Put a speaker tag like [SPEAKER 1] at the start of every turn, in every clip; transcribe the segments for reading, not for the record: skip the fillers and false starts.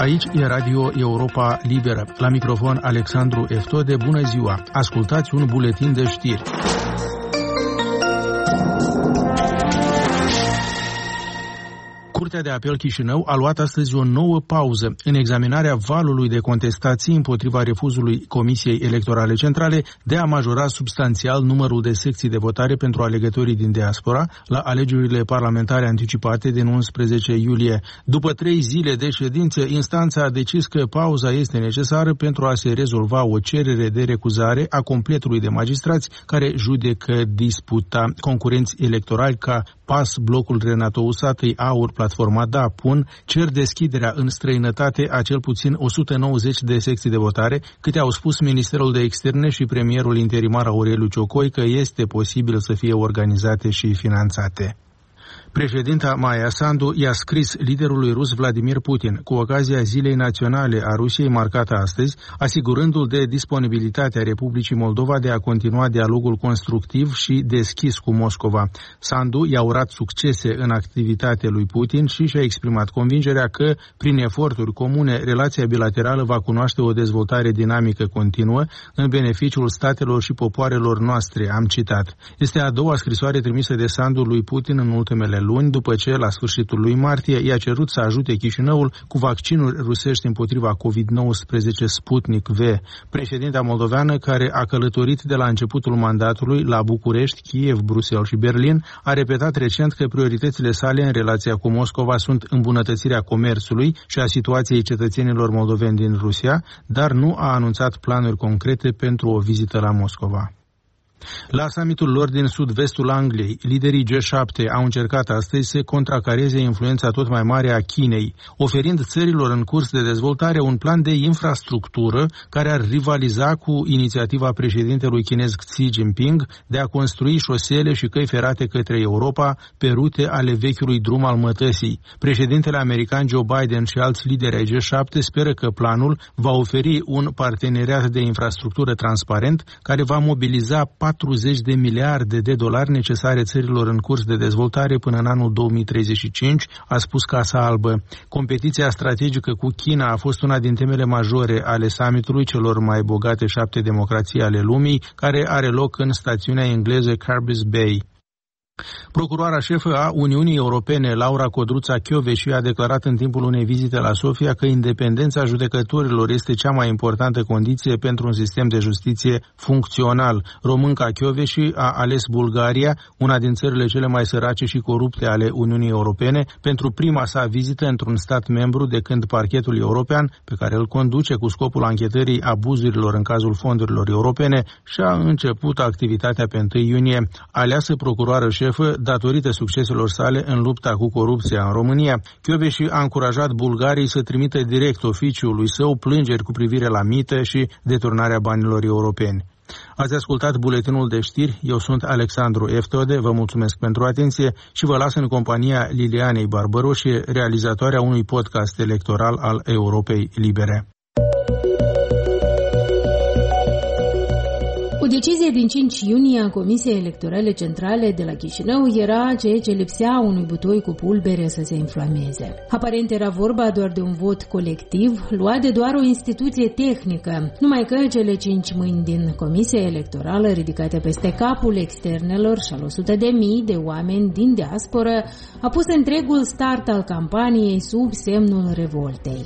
[SPEAKER 1] Aici e Radio Europa Liberă. La microfon Alexandru Eftode, bună ziua! Ascultați un buletin de știri. Curtea de Apel Chișinău a luat astăzi o nouă pauză în examinarea valului de contestații împotriva refuzului Comisiei Electorale Centrale de a majora substanțial numărul de secții de votare pentru alegătorii din diaspora la alegerile parlamentare anticipate din 11 iulie. După 3 zile de ședință, instanța a decis că pauza este necesară pentru a se rezolva o cerere de recuzare a completului de magistrați care judecă disputa. Concurenți electorali ca PAS, Blocul Renato Usatăi, AUR, Platforma Da, PUN, cer deschiderea în străinătate a cel puțin 190 de secții de votare, câte au spus Ministerul de Externe și premierul interimar Aureliu Ciocoi că este posibil să fie organizate și finanțate. Președinta Maia Sandu i-a scris liderului rus Vladimir Putin cu ocazia Zilei Naționale a Rusiei marcată astăzi, asigurându-l de disponibilitatea Republicii Moldova de a continua dialogul constructiv și deschis cu Moscova. Sandu i-a urat succese în activitatea lui Putin și și-a exprimat convingerea că, prin eforturi comune, relația bilaterală va cunoaște o dezvoltare dinamică continuă în beneficiul statelor și popoarelor noastre, am citat. Este a doua scrisoare trimisă de Sandu lui Putin în ultimele luni, după ce, la sfârșitul lui martie, i-a cerut să ajute Chișinăul cu vaccinuri rusești împotriva COVID-19 Sputnik V. Președinta moldoveană, care a călătorit de la începutul mandatului la București, Kiev, Bruxelles și Berlin, a repetat recent că prioritățile sale în relația cu Moscova sunt îmbunătățirea comerțului și a situației cetățenilor moldoveni din Rusia, dar nu a anunțat planuri concrete pentru o vizită la Moscova. La summitul lor din sud-vestul Angliei, liderii G7 au încercat astăzi să contracareze influența tot mai mare a Chinei, oferind țărilor în curs de dezvoltare un plan de infrastructură care ar rivaliza cu inițiativa președintelui chinez Xi Jinping de a construi șosele și căi ferate către Europa pe rute ale vechiului drum al mătăsii. Președintele american Joe Biden și alți lideri ai G7 speră că planul va oferi un parteneriat de infrastructură transparent care va mobiliza 40 de miliarde de dolari necesare țărilor în curs de dezvoltare până în anul 2035, a spus Casa Albă. Competiția strategică cu China a fost una din temele majore ale summitului celor mai bogate 7 democrații ale lumii, care are loc în stațiunea engleză Carbis Bay. Procuroara șefă a Uniunii Europene, Laura Codruța-Kövesi, a declarat în timpul unei vizite la Sofia că independența judecătorilor este cea mai importantă condiție pentru un sistem de justiție funcțional. Românca Kövesi a ales Bulgaria, una din țările cele mai sărace și corupte ale Uniunii Europene, pentru prima sa vizită într-un stat membru de când parchetul european, pe care îl conduce cu scopul anchetării abuzurilor în cazul fondurilor europene, și-a început activitatea pe 1 iunie. Aleasă procuroară șefă datorită succeselor sale în lupta cu corupția în România. Kövesi a încurajat bulgarii să trimită direct oficiului său plângeri cu privire la mită și deturnarea banilor europeni. Ați ascultat buletinul de știri, eu sunt Alexandru Eftode, vă mulțumesc pentru atenție și vă las în compania Lilianei Barbaroșie, realizatoarea unui podcast electoral al Europei Libere.
[SPEAKER 2] O decizie din 5 iunie a Comisiei Electorale Centrale de la Chișinău era ceea ce lipsea unui butoi cu pulbere să se inflameze. Aparent era vorba doar de un vot colectiv, luat de doar o instituție tehnică, numai că cele 5 mâini din Comisia Electorală, ridicate peste capul externelor și al 100.000 de oameni din diasporă, a pus întregul start al campaniei sub semnul revoltei.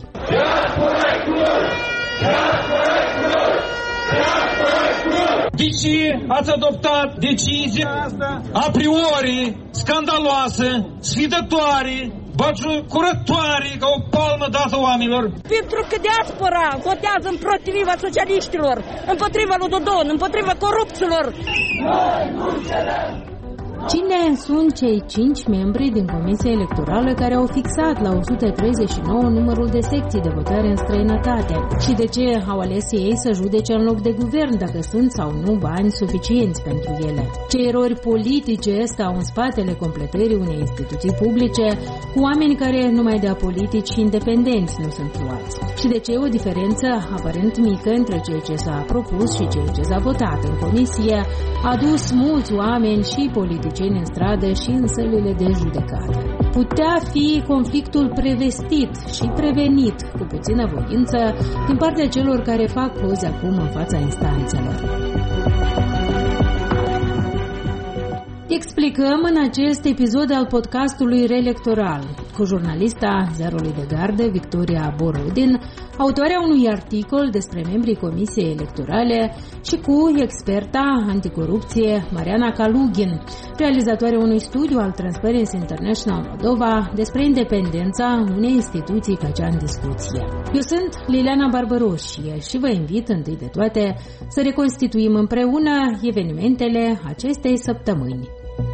[SPEAKER 3] De ce ați adoptat decizia asta a priori scandaloasă, sfidătoare, bagiocurătoare, ca o palmă dată oamenilor?
[SPEAKER 4] Pentru că diaspora votează împotriva socialiștilor, împotriva lui Dodon, împotriva corupților. Noi nu cedăm!
[SPEAKER 2] Cine sunt cei 5 membri din Comisia Electorală care au fixat la 139 numărul de secții de votare în străinătate? Și de ce au ales ei să judece în loc de guvern dacă sunt sau nu bani suficienți pentru ele? Ce erori politice stau în spatele completării unei instituții publice cu oameni care numai de apolitici și independenți nu sunt luați? Și de ce o diferență aparent mică între ceea ce s-a propus și ceea ce s-a votat în comisie a dus mulți oameni și politici politicieni în stradă și în sălile de judecată. Putea fi conflictul prevestit și prevenit cu puțină voință din partea celor care fac poze acum în fața instanțelor. Explicăm în acest episod al podcastului Reelectoral cu jurnalista Ziarului de Gardă, Victoria Borodin, autoarea unui articol despre membrii Comisiei Electorale și cu experta anticorupție Mariana Kalugin, realizatoare unui studiu al Transparency International Moldova despre independența unei instituții ca cea în discuție. Eu sunt Liliana Barbăroșie și vă invit întâi de toate să reconstituim împreună evenimentele acestei săptămâni.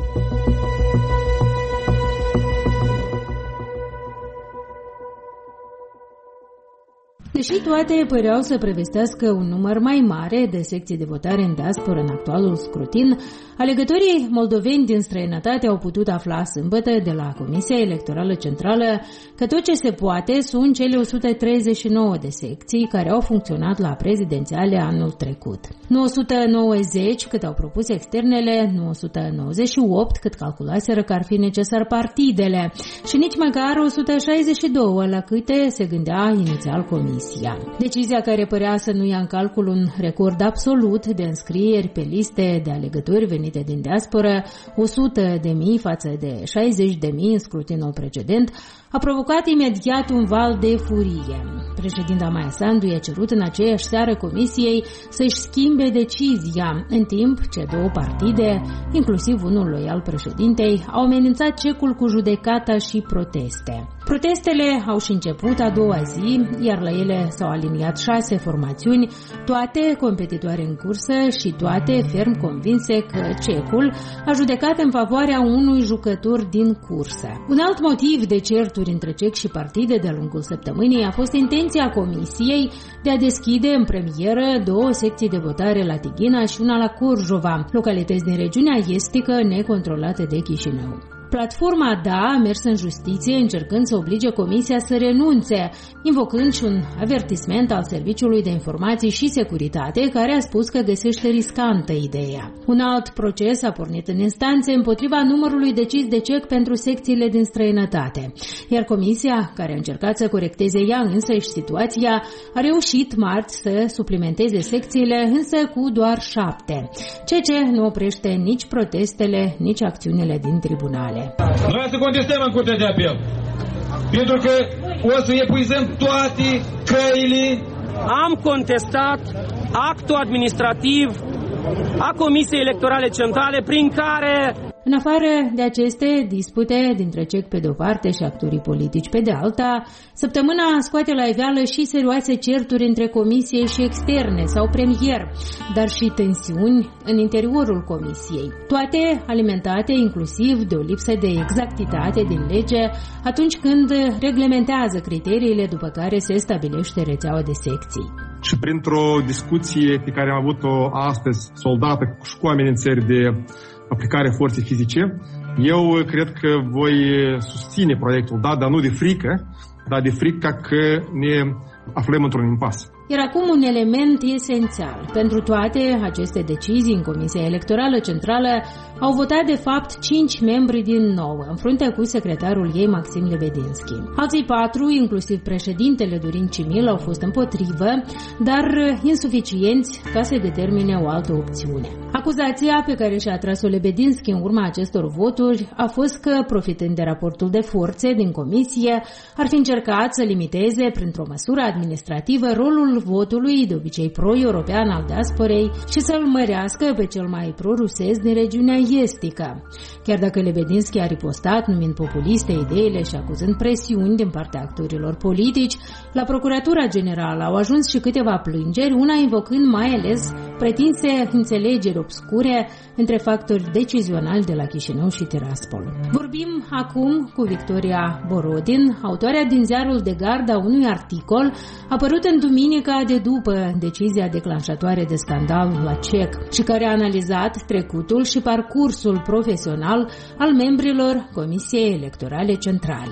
[SPEAKER 2] Deși toate păreau să prevestească un număr mai mare de secții de votare în diasporă în actualul scrutin, alegătorii moldoveni din străinătate au putut afla sâmbătă de la Comisia Electorală Centrală că tot ce se poate sunt cele 139 de secții care au funcționat la prezidențiale anul trecut. Nu 190 cât au propus externele, nu 198 cât calculaseră că ar fi necesar partidele și nici măcar 162 la câte se gândea inițial Comisia. Decizia care părea să nu ia în calcul un record absolut de înscrieri pe liste de alegători venite din diasporă, 100.000 față de 60.000 în scrutinul precedent, a provocat imediat un val de furie. Președinta Maia Sandu i-a cerut în aceeași seară Comisiei să-și schimbe decizia, în timp ce două partide, inclusiv unul loial președintei, au amenințat cecul cu judecata și proteste. Protestele au și început a doua zi, iar la ele s-au aliniat 6 formațiuni, toate competitoare în cursă și toate ferm convinse că cecul a judecat în favoarea unui jucător din cursă. Un alt motiv de certuri între cec și partide de-a lungul săptămânii a fost intenția Comisiei de a deschide în premieră 2 secții de votare la Tighina și una la Corjova, localități din regiunea estică necontrolate de Chișinău. Platforma DA a mers în justiție încercând să oblige Comisia să renunțe, invocând și un avertisment al Serviciului de Informații și Securitate, care a spus că găsește riscantă ideea. Un alt proces a pornit în instanțe împotriva numărului decis de cec pentru secțiile din străinătate, iar Comisia, care a încercat să corecteze ea însăși situația, a reușit marți să suplimenteze secțiile, însă cu doar 7, ceea ce nu oprește nici protestele, nici acțiunile din tribunale.
[SPEAKER 3] Noi să contestăm în Curtea de Apel, pentru că o să epuizăm toate căile.
[SPEAKER 5] Am contestat actul administrativ a Comisiei Electorale Centrale prin care...
[SPEAKER 2] În afară de aceste dispute dintre cec pe de-o parte și actorii politici pe de alta, săptămâna scoate la iveală și serioase certuri între comisie și externe sau premier, dar și tensiuni în interiorul comisiei. Toate alimentate inclusiv de o lipsă de exactitate din lege atunci când reglementează criteriile după care se stabilește rețeaua de secții.
[SPEAKER 6] Și printr-o discuție pe care am avut-o astăzi, soldată și cu amenințări de aplicare forței fizice, eu cred că voi susține proiectul, da, dar nu de frică, dar de frică că ne aflăm într-un impas.
[SPEAKER 2] Iar acum un element esențial. Pentru toate aceste decizii în Comisia Electorală Centrală au votat de fapt 5 membri din 9, în frunte cu secretarul ei Maxim Lebedinski. Alții 4, inclusiv președintele Dorin Cimil, au fost împotrivă, dar insuficienți ca să determine o altă opțiune. Acuzația pe care și-a tras-o Lebedinski în urma acestor voturi a fost că, profitând de raportul de forțe din comisie, ar fi încercat să limiteze, printr-o măsură administrativă, rolul votului, de obicei pro-european al diasporei, și să-l mărească pe cel mai pro-rusesc din regiunea estică. Chiar dacă Lebedinski a ripostat numind populiste ideile și acuzând presiuni din partea actorilor politici, la Procuratura Generală au ajuns și câteva plângeri, una invocând mai ales pretinse înțelegeri obscure între factori decizionali de la Chișinău și Tiraspol. Vorbim acum cu Victoria Borodin, autoarea din Ziarul de Gardă a unui articol apărut în duminica de după decizia declanșatoare de scandal la CEC și care a analizat trecutul și parcursul profesional al membrilor Comisiei Electorale Centrale.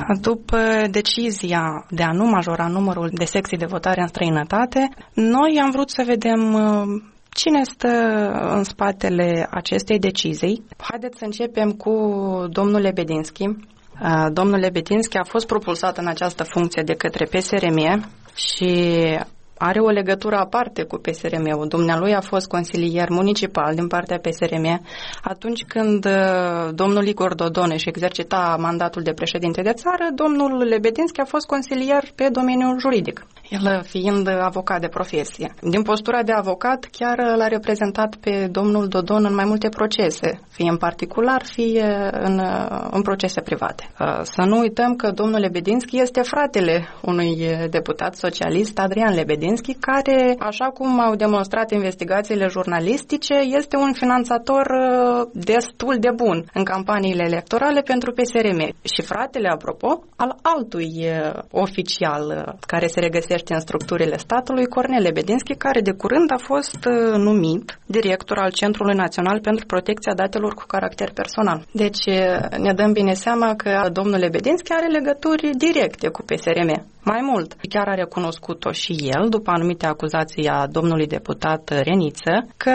[SPEAKER 7] După decizia de a nu majora numărul de secții de votare în străinătate, noi am vrut să vedem cine stă în spatele acestei decizii. Haideți să începem cu domnul Lebedinski. Domnul Lebedinski a fost propulsat în această funcție de către PSRM și are o legătură aparte cu PSRM-ul. Dumnealui a fost consilier municipal din partea PSRM atunci când domnul Igor Dodon își exercita mandatul de președinte de țară, domnul Lebedinski a fost consilier pe domeniul juridic, el fiind avocat de profesie. Din postura de avocat chiar l-a reprezentat pe domnul Dodon în mai multe procese, fie în particular, fie în procese private. Să nu uităm că domnul Lebedinski este fratele unui deputat socialist, Adrian Lebedinski, care, așa cum au demonstrat investigațiile jurnalistice, este un finanțator destul de bun în campaniile electorale pentru PSRM. Și fratele, apropo, al altui oficial care se regăsește în structurile statului, Cornel Lebedinski, care de curând a fost numit director al Centrului Național pentru Protecția Datelor cu caracter personal. Deci ne dăm bine seama că domnul Lebedinski are legături directe cu PSRM. Mai mult, chiar a recunoscut-o și el, după anumite acuzații a domnului deputat Reniță, că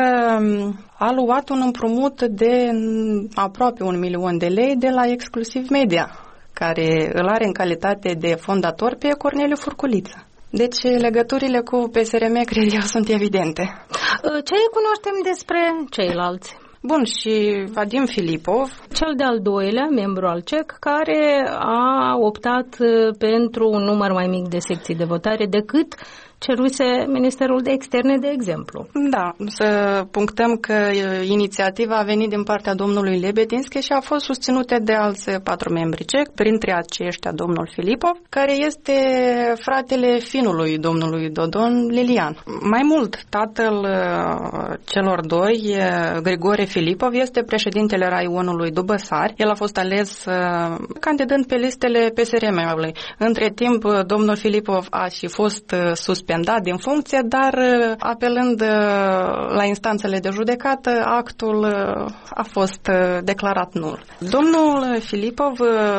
[SPEAKER 7] a luat un împrumut de aproape 1 milion de lei de la Exclusiv Media, care îl are în calitate de fondator pe Corneliu Furculiță. Deci legăturile cu PSRM, cred eu, sunt evidente.
[SPEAKER 2] Ce cunoaștem despre ceilalți?
[SPEAKER 7] Bun, și Vadim Filipov,
[SPEAKER 2] cel de-al doilea membru al CEC, care a optat pentru un număr mai mic de secții de votare decât ceruse Ministerul de Externe, de exemplu.
[SPEAKER 7] Da, să punctăm că inițiativa a venit din partea domnului Lebedinski și a fost susținută de alți 4 membri CEC, printre aceștia domnul Filipov, care este fratele finului domnului Dodon, Lilian. Mai mult, tatăl celor doi, Grigore Filipov, este președintele raionului Dubăsari. El a fost ales candidând pe listele PSRM-ului. Între timp, domnul Filipov a și fost suspendat din funcție, dar apelând la instanțele de judecată, actul a fost declarat nul. Domnul Filipov,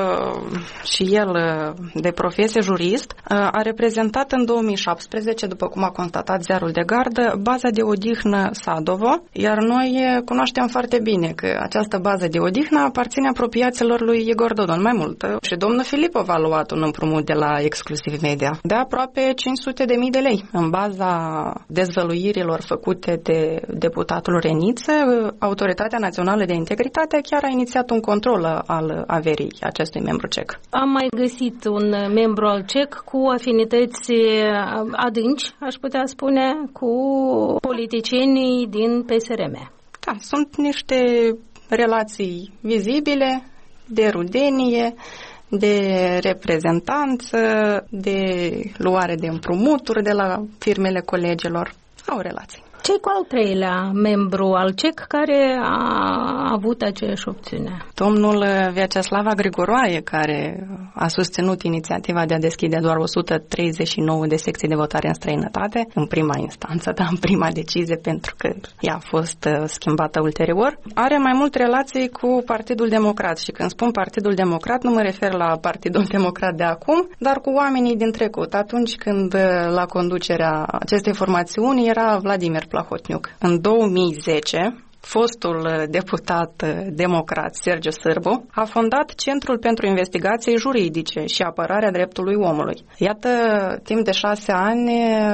[SPEAKER 7] și el de profesie jurist, a reprezentat în 2017, după cum a constatat Ziarul de Gardă, baza de odihnă Sadovo, iar noi cunoaștem foarte bine că această bază de odihnă aparține apropiaților lui Igor Dodon. Mai mult, și domnul Filipov a luat un împrumut de la Exclusiv Media de aproape 500.000 de lei. În baza dezvăluirilor făcute de deputatul Reniță, Autoritatea Națională de Integritate chiar a inițiat un control al averii acestui membru CEC.
[SPEAKER 2] Am mai găsit un membru al CEC cu afinități adânci, aș putea spune, cu politicienii din PSRM.
[SPEAKER 7] Da, sunt niște relații vizibile, de rudenie, de reprezentanță, de luare de împrumuturi de la firmele colegilor. Au relații.
[SPEAKER 2] Ce cu al treilea membru al CEC care a avut aceeași opțiune?
[SPEAKER 7] Domnul Vyacheslava Grigoroaie, care a susținut inițiativa de a deschide doar 139 de secții de votare în străinătate, în prima instanță, dar în prima decizie, pentru că ea a fost schimbată ulterior, are mai mult relații cu Partidul Democrat. Și când spun Partidul Democrat, nu mă refer la Partidul Democrat de acum, dar cu oamenii din trecut, atunci când la conducerea acestei formațiuni era Vladimir Plahotniuc. În 2010, fostul deputat democrat Sergiu Sârbu a fondat Centrul pentru Investigații Juridice și Apărarea Dreptului Omului. Iată, timp de 6 ani,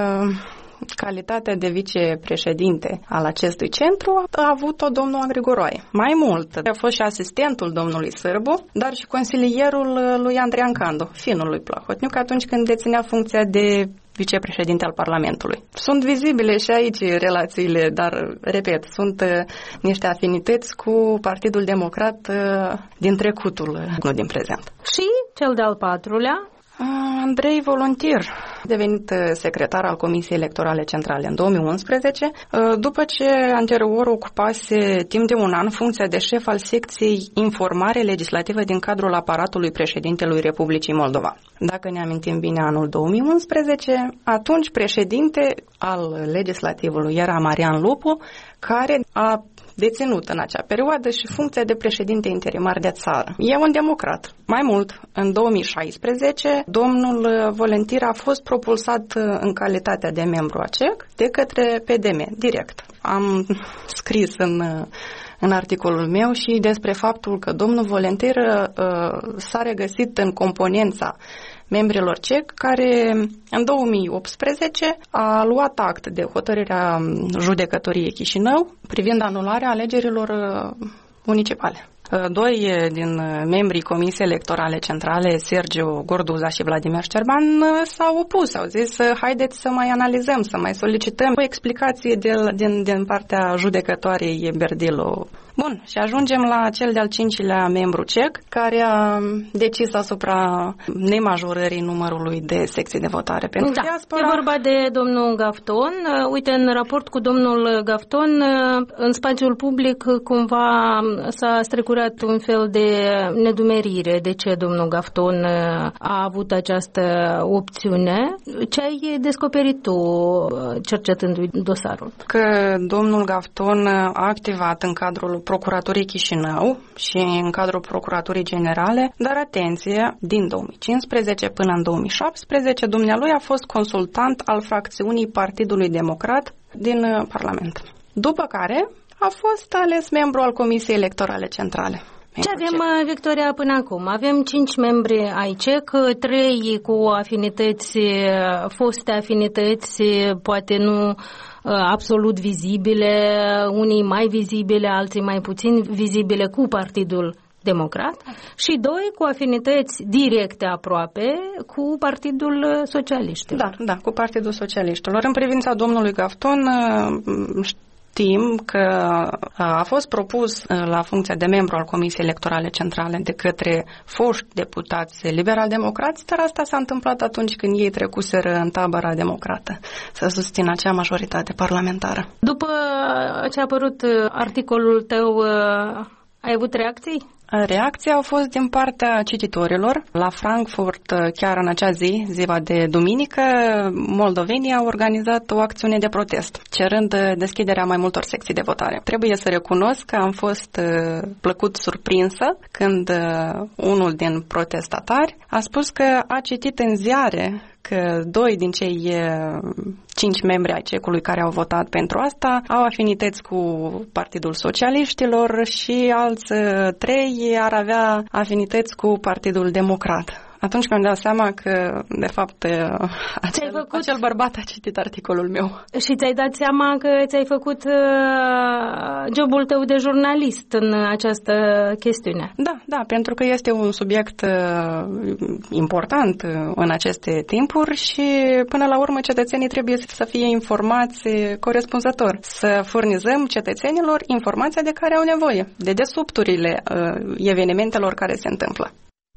[SPEAKER 7] calitatea de vicepreședinte al acestui centru a avut-o domnul Grigoroaie. Mai mult, a fost și asistentul domnului Sârbu, dar și consilierul lui Andrian Candu, finul lui Plahotniuc, atunci când deținea funcția de vicepreședinte al Parlamentului. Sunt vizibile și aici relațiile, dar, repet, sunt niște afinități cu Partidul Democrat din trecutul, nu din prezent.
[SPEAKER 2] Și cel de-al patrulea?
[SPEAKER 7] Andrei Volontir, devenit secretar al Comisiei Electorale Centrale în 2011, după ce anterior ocupase timp de 1 an funcția de șef al secției Informare Legislativă din cadrul aparatului președintelui Republicii Moldova. Dacă ne amintim bine, anul 2011, atunci președinte al legislativului era Marian Lupu, care a deținut în acea perioadă și funcția de președinte interimar de țară. E un democrat. Mai mult, în 2016, domnul Volentir a fost propulsat în calitatea de membru ACEC de către PDM, direct. Am scris în articolul meu și despre faptul că domnul Volentir s-a regăsit în componența membrilor CEC, care în 2018 a luat act de hotărârea judecătoriei Chișinău privind anularea alegerilor municipale. Doi din membrii Comisiei Electorale Centrale, Sergiu Gorduza și Vladimir Șcerban, s-au opus, au zis haideți să mai analizăm, să mai solicităm o explicație din partea judecătoarei Berdilu. Bun, și ajungem la cel de-al 5-lea membru CEC, care a decis asupra nemajorării numărului de secții de votare pentru diaspora.
[SPEAKER 2] E vorba de domnul Gafton. Uite, în raport cu domnul Gafton, în spațiul public cumva s-a strecurat un fel de nedumerire de ce domnul Gafton a avut această opțiune. Ce ai descoperit tu cercetându-i dosarul?
[SPEAKER 7] Că domnul Gafton a activat în cadrul Procuraturii Chișinău și în cadrul Procuraturii Generale, dar atenție, din 2015 până în 2017, dumnealui a fost consultant al fracțiunii Partidului Democrat din Parlament. După care a fost ales membru al Comisiei Electorale Centrale.
[SPEAKER 2] Ce avem, Victoria, până acum? Avem 5 membri ai CEC, 3 cu afinități, foste afinități, poate nu absolut vizibile, unii mai vizibile, alții mai puțin vizibile cu Partidul Democrat și 2 cu afinități directe aproape cu Partidul Socialiștilor.
[SPEAKER 7] Da, cu Partidul Socialiștilor. În privința domnului Gafton, știm că a fost propus la funcția de membru al Comisiei Electorale Centrale de către foști deputați liberal-democrați, dar asta s-a întâmplat atunci când ei trecuseră în tabăra democrată să susțină acea majoritate parlamentară.
[SPEAKER 2] După ce a apărut articolul tău, ai avut reacții?
[SPEAKER 7] Reacții au fost din partea cititorilor. La Frankfurt, chiar în acea zi, ziua de duminică, moldovenii au organizat o acțiune de protest, cerând deschiderea mai multor secții de votare. Trebuie să recunosc că am fost plăcut surprinsă când unul din protestatari a spus că a citit în ziare că 2 din cei 5 membri ai CEC-ului care au votat pentru asta au afinități cu Partidul Socialiștilor și alți 3 ar avea afinități cu Partidul Democrat. Atunci mi-am dat seama că, de fapt, acel bărbat a citit articolul meu.
[SPEAKER 2] Și ți-ai dat seama că ți-ai făcut jobul tău de jurnalist în această chestiune.
[SPEAKER 7] Da, pentru că este un subiect important în aceste timpuri și, până la urmă, cetățenii trebuie să fie informați corespunzător. Să furnizăm cetățenilor informația de care au nevoie, de dedesubturile evenimentelor care se întâmplă.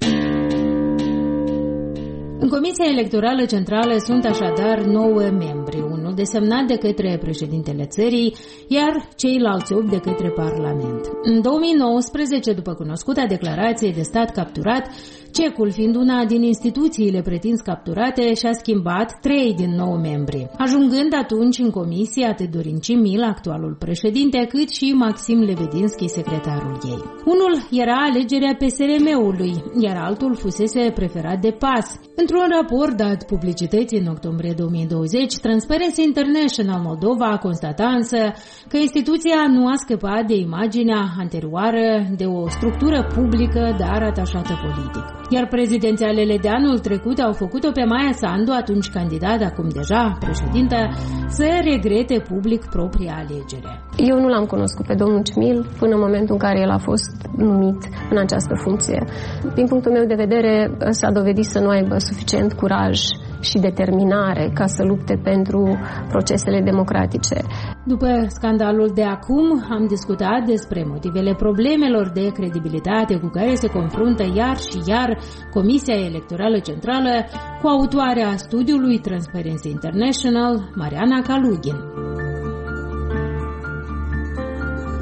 [SPEAKER 2] În Comisia Electorală Centrală sunt așadar 9 membri, unul desemnat de către președintele țării, iar ceilalți 8 de către Parlament. În 2019, după cunoscuta declarație de stat capturat, CEC-ul, fiind una din instituțiile pretins capturate, și-a schimbat 3 din 9 membri, ajungând atunci în comisie atât Dorin Cimil, actualul președinte, cât și Maxim Levedinski, secretarul ei. Unul era alegerea PSRM-ului, iar altul fusese preferat de PAS. Într-un raport dat publicității în octombrie 2020, Transparency International Moldova a constatat însă că instituția nu a scăpat de imaginea anterioară de o structură publică, dar atașată politic. Iar prezidențialele de anul trecut au făcut-o pe Maia Sandu, atunci candidat, acum deja președintă, să regrete public propria alegere.
[SPEAKER 8] Eu nu l-am cunoscut pe domnul Cimil până în momentul în care el a fost numit în această funcție. Din punctul meu de vedere, s-a dovedit să nu aibă suficient curaj și determinare ca să lupte pentru procesele democratice.
[SPEAKER 2] După scandalul de acum, am discutat despre motivele problemelor de credibilitate cu care se confruntă iar și iar Comisia Electorală Centrală cu autoarea studiului Transparency International, Mariana Kalugin.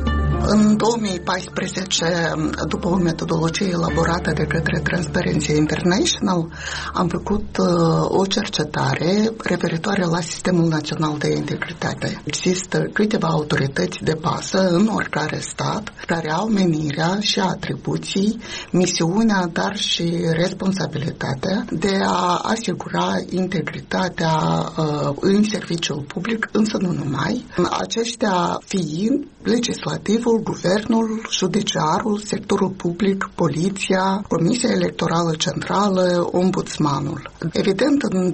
[SPEAKER 9] În 2014, după o metodologie elaborată de către Transparency International, am făcut o cercetare referitoare la Sistemul Național de Integritate. Există câteva autorități de bază în oricare stat care au menirea și atribuții, misiunea, dar și responsabilitatea de a asigura integritatea în serviciul public, însă nu numai. Aceștia fiind legislativul, guvernul, judiciarul, sectorul public, poliția, Comisia Electorală Centrală, ombudsmanul. Evident, în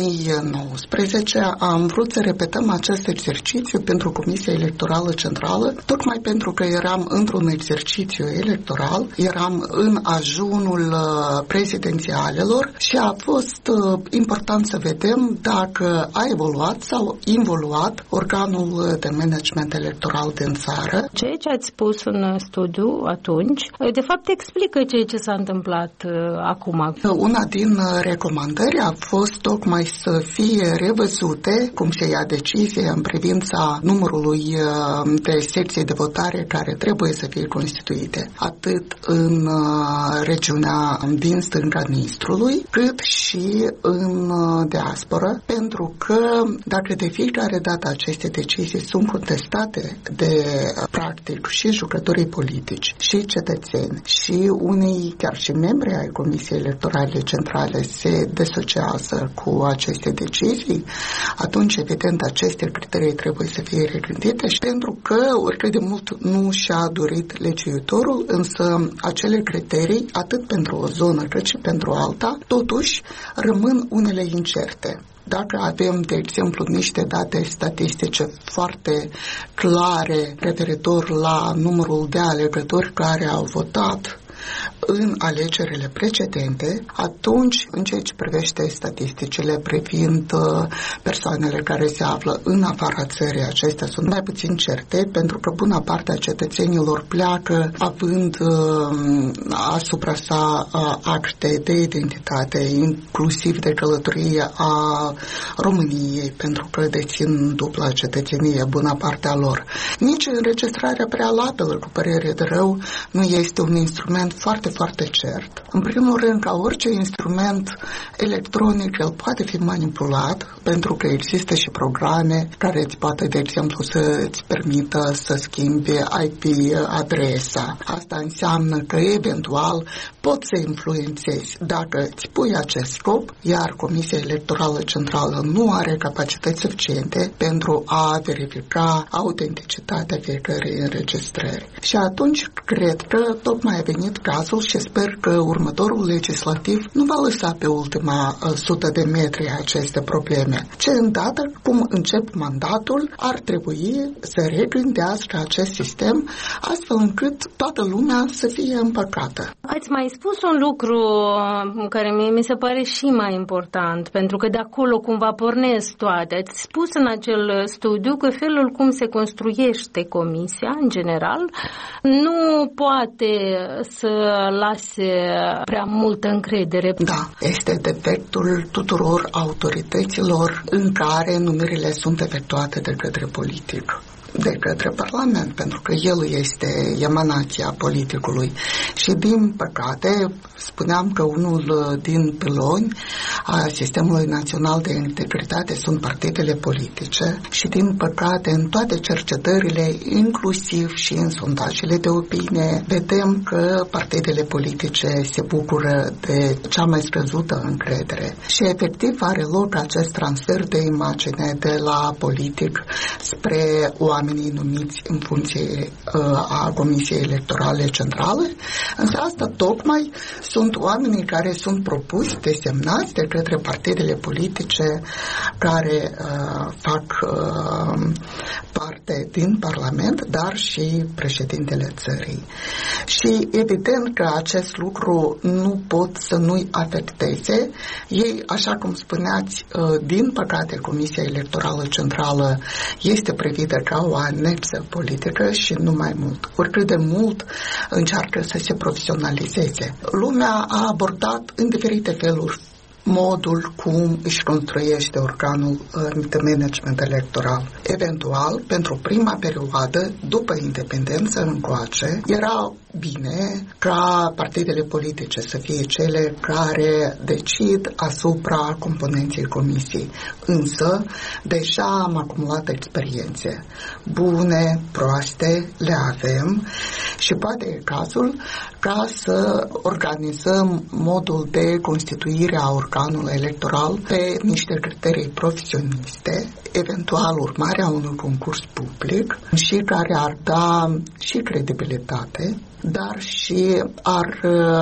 [SPEAKER 9] 2019 am vrut să repetăm acest exercițiu pentru Comisia Electorală Centrală, tocmai pentru că eram într-un exercițiu electoral, eram în ajunul prezidențialelor și a fost important să vedem dacă a evoluat sau involuat organul de management electoral din țară.
[SPEAKER 2] Ceea ce ați spus în studiu atunci, de fapt explică ceea ce s-a întâmplat acum.
[SPEAKER 9] Una din recomandări a fost tocmai să fie revăzute cum se ia decizie în privința numărului de secții de votare care trebuie să fie constituite, atât în regiunea din stânga Nistrului, cât și în diaspora, pentru că dacă de fiecare dată aceste decizii sunt contestate de practic și jucătorii politici și cetățeni și unii chiar și membri ai Comisiei Electorale Centrale se desociază cu aceste decizii, atunci evident aceste criterii trebuie să fie regândite și pentru că oricât de mult nu și-a dorit legiuitorul, însă acele criterii, atât pentru o zonă cât și pentru alta, totuși rămân unele incerte. Dacă avem, de exemplu, niște date statistice foarte clare referitor la numărul de alegători care au votat în alegerile precedente, atunci, în ceea ce privește statisticile privind persoanele care se află în afara țării, acestea sunt mai puțin certe, pentru că bună parte a cetățenilor pleacă având asupra sa acte de identitate, inclusiv de călătorie a României, pentru că dețin dubla cetățenie, bună parte a lor. Nici înregistrarea prealabilă, cu părere de rău, nu este un instrument foarte, foarte cert. În primul rând, ca orice instrument electronic, el poate fi manipulat, pentru că există și programe care îți poate, de exemplu, să îți permită să schimbi IP-adresa. Asta înseamnă că, eventual, poți să influențezi. Dacă îți pui acest scop, iar Comisia Electorală Centrală nu are capacități suficiente pentru a verifica autenticitatea fiecărei înregistrări. Și atunci, cred că tocmai a venit cazul și sper că următorul legislativ nu va lăsa pe ultima 100 de metri aceste probleme. Ce îndată cum încep mandatul, ar trebui să regândească acest sistem astfel încât toată lumea să fie împăcată.
[SPEAKER 2] Ați mai spus un lucru care mi se pare și mai important, pentru că de acolo cumva pornesc toate. Ați spus în acel studiu că felul cum se construiește comisia, în general, nu poate să lase prea multă încredere.
[SPEAKER 9] Da, este defectul tuturor autorităților în care numirile sunt efectuate de către politic, de către Parlament, pentru că el este emanația politicului. Și din păcate, spuneam că unul din piloni a Sistemului Național de Integritate sunt partidele politice și din păcate în toate cercetările, inclusiv și în sondajele de opinie, vedem că partidele politice se bucură de cea mai scăzută încredere și efectiv are loc acest transfer de imagine de la politic spre oamenii numiți în funcție a Comisiei Electorale Centrale, însă asta tocmai sunt oamenii care sunt propuși, desemnați de către partidele politice care fac parte din Parlament, dar și președintele țării. Și evident că acest lucru nu pot să nu-i afecteze. Ei, așa cum spuneați, din păcate Comisia Electorală Centrală este privită ca o anexă politică și nu mai mult. Oricât de mult încearcă să se profesionalizeze. Lumea a abordat în diferite feluri modul cum își construiește organul de management electoral. Eventual, pentru prima perioadă, după independență încoace, era bine ca partidele politice să fie cele care decid asupra componenței comisiei. Însă, deja am acumulat experiențe bune, proaste, le avem și poate e cazul ca să organizăm modul de constituire a organului electoral pe niște criterii profesioniste, eventual urmarea unui concurs public și care ar da și credibilitate, dar și ar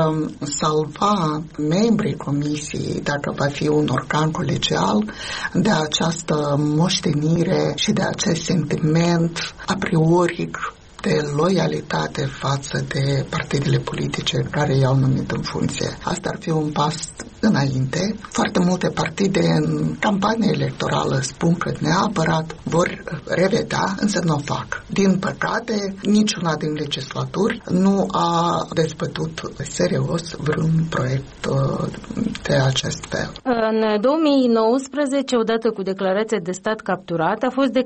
[SPEAKER 9] salva membrii comisiei, dacă va fi un organ colegial, de această moștenire și de acest sentiment a prioric de loialitate față de partidele politice care i-au numit în funcție. Asta ar fi un pas înainte. Foarte multe partide în campanie electorală spun că neapărat vor revedea, însă nu o fac. Din păcate, niciuna din legislaturi nu a dezbătut serios vreun proiect de acest fel.
[SPEAKER 2] În 2019, odată cu declarația de stat capturat, a fost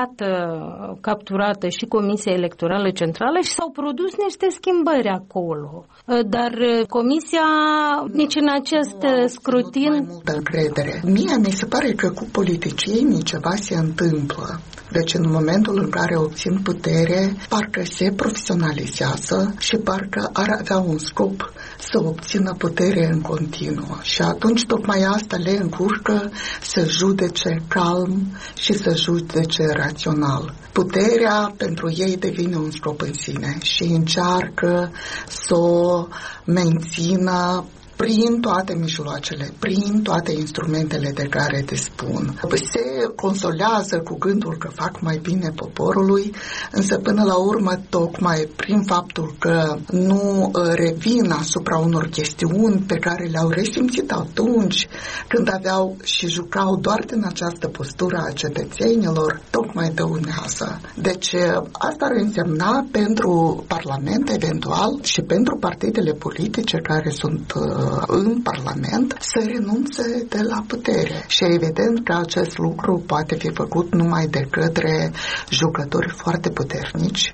[SPEAKER 2] capturată și Comisia Electorală Centrală și s-au produs niște schimbări acolo. Dar Comisia nici în acest scrutin...
[SPEAKER 9] Mai multă încredere. Mie mi se pare că cu politicienii ceva se întâmplă. Deci în momentul în care obțin putere, parcă se profesionalizează și parcă ar avea un scop să obțină putere în continuu. Și atunci tocmai asta le încurcă să judece calm și să judece rațional. Puterea pentru ei devine un scop în sine și încearcă să o mențină prin toate mijloacele, prin toate instrumentele de care dispun. Se consolează cu gândul că fac mai bine poporului, însă până la urmă, tocmai prin faptul că nu revin asupra unor chestiuni pe care le-au resimțit atunci când aveau și jucau doar din această postură a cetățenilor, tocmai dăunează. Deci asta ar însemna pentru Parlament eventual și pentru partidele politice care sunt în Parlament să renunțe de la putere. Și evident că acest lucru poate fi făcut numai de către jucători foarte puternici,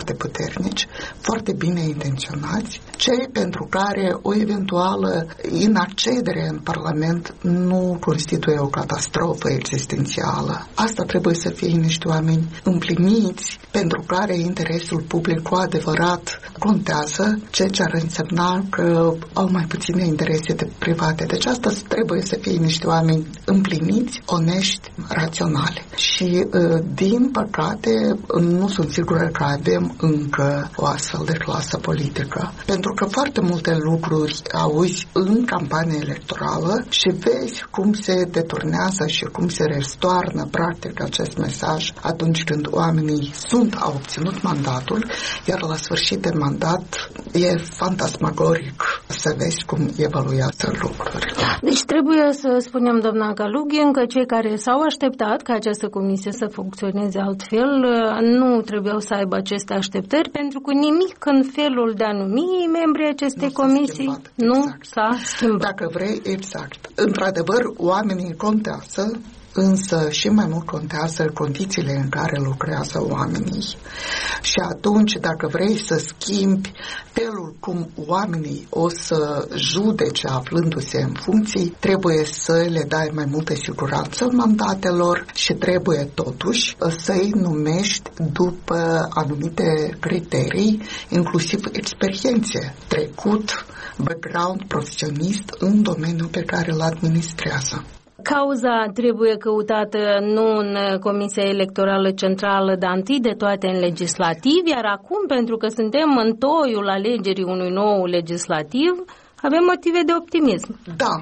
[SPEAKER 9] foarte bine intenționați, cei pentru care o eventuală inaccedere în Parlament nu constituie o catastrofă existențială. Asta trebuie să fie niște oameni împliniți, pentru care interesul public cu adevărat contează, ceea ce ar însemna că au mai puține interese private. Deci asta trebuie să fie niște oameni împliniți, onești, raționali. Și din păcate nu sunt sigură că avem încă o astfel de clasă politică. Pentru că foarte multe lucruri auzi în campanie electorală și vezi cum se deturnează și cum se restoarnă practic acest mesaj atunci când oamenii au obținut mandatul, iar la sfârșit de mandat e fantasmagoric să vezi cum evaluează lucrurile.
[SPEAKER 2] Deci trebuie să spunem, doamna Kalugin, că cei care s-au așteptat ca această comisie să funcționeze altfel nu trebuiau să aibă aceste așteptări, pentru că nimic în felul de a numi membrii acestei comisii s-a schimbat.
[SPEAKER 9] Dacă vrei, exact. Într-adevăr, oamenii contează, însă și mai mult contează condițiile în care lucrează oamenii. Și atunci, dacă vrei să schimbi felul cum oamenii o să judece aflându-se în funcții, trebuie să le dai mai multă siguranță mandatelor și trebuie totuși să-i numești după anumite criterii, inclusiv experiențe, trecut, background profesionist în domeniul pe care îl administrează.
[SPEAKER 2] Cauza trebuie căutată nu în Comisia Electorală Centrală, dar întâi de toate în legislativ, iar acum, pentru că suntem în toiul alegerii unui nou legislativ, avem motive de optimism.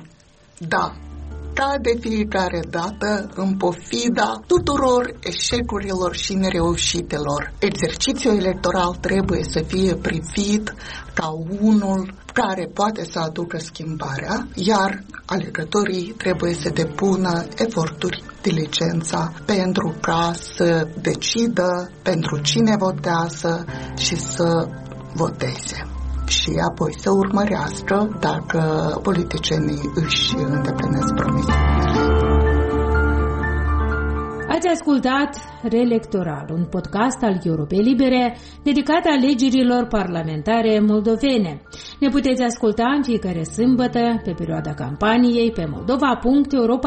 [SPEAKER 9] Da. Ca de fiecare dată, în pofida tuturor eșecurilor și nereușitelor, exercițiul electoral trebuie să fie privit ca unul care poate să aducă schimbarea, iar alegătorii trebuie să depună eforturi, diligența, pentru ca să decidă pentru cine votează și să voteze. Și apoi să urmărească dacă politicienii își îndeplinesc promisiunile.
[SPEAKER 2] Ați ascultat Reelectoral, un podcast al Europei Libere dedicat alegerilor parlamentare moldovene. Ne puteți asculta în fiecare sâmbătă pe perioada campaniei pe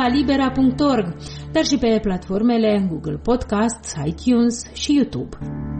[SPEAKER 2] moldova.europalibera.org, dar și pe platformele Google Podcasts, iTunes și YouTube.